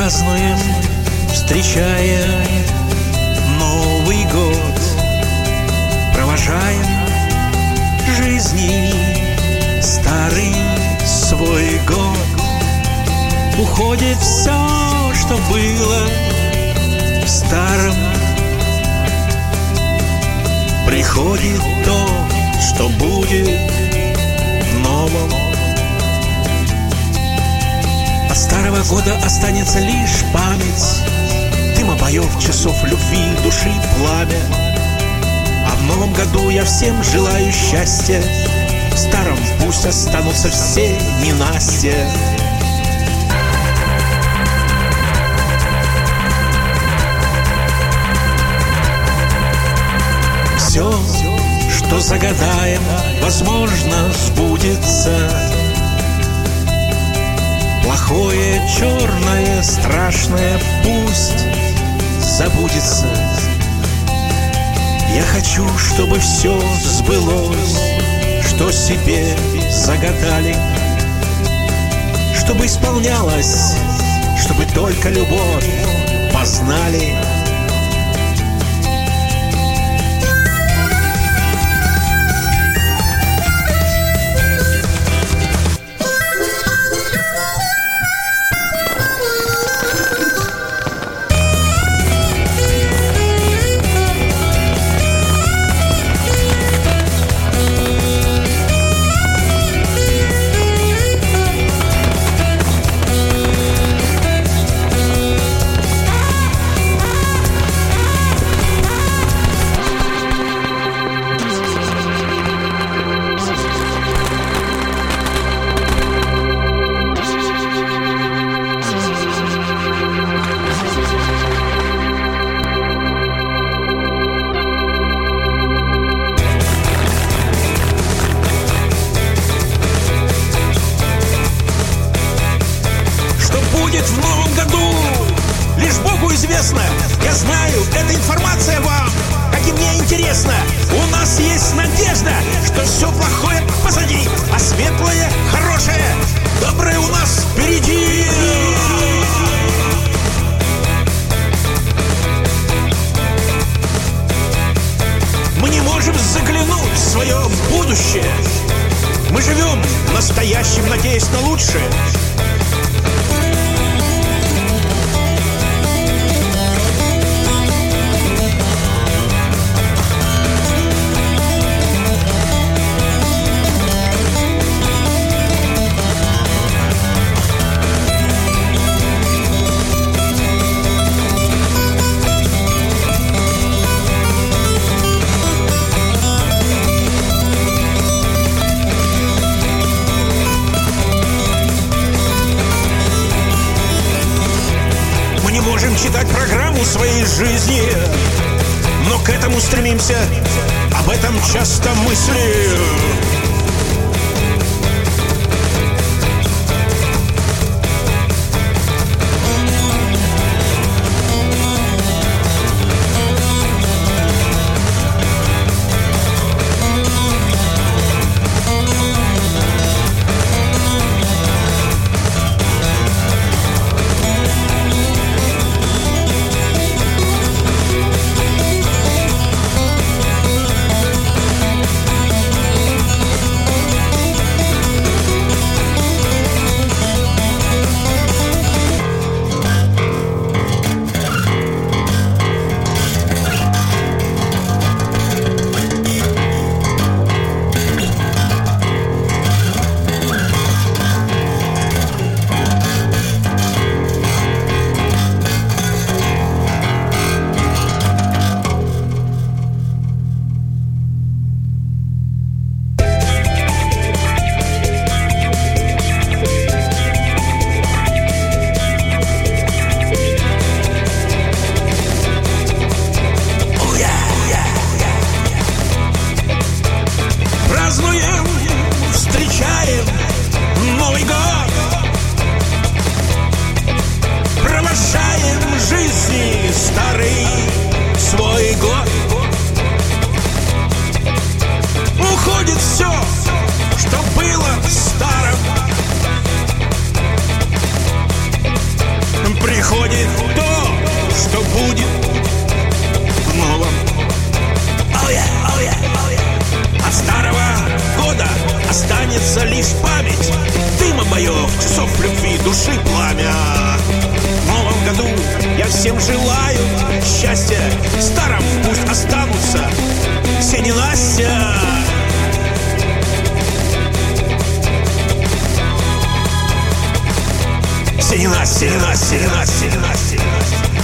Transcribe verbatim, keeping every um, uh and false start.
Празднуем, встречая Новый год, провожаем жизни старый свой год. Уходит все, что было в старом, приходит то, что будет в новом. От старого года останется лишь память, дыма боев, часов любви, души пламя. А в новом году я всем желаю счастья, в старом пусть останутся все ненастья. Все, что загадаем, возможно, сбудется. Плохое, черное, страшное пусть забудется. Я хочу, чтобы все сбылось, что себе загадали, чтобы исполнялось, чтобы только любовь познали. В новом году лишь Богу известно. Я знаю, эта информация вам, как и мне, интересна. У нас есть надежда, что все плохое позади, а светлое, хорошее, доброе у нас впереди. Мы не можем заглянуть в свое будущее. Мы живем настоящим, надеясь на лучшее. Можем читать программу своей жизни, но к этому стремимся, об этом часто мыслим. молоденьким желаю счастья, старым пусть останутся все ненастья. Все ненастья, ненастья, ненастья, ненастья.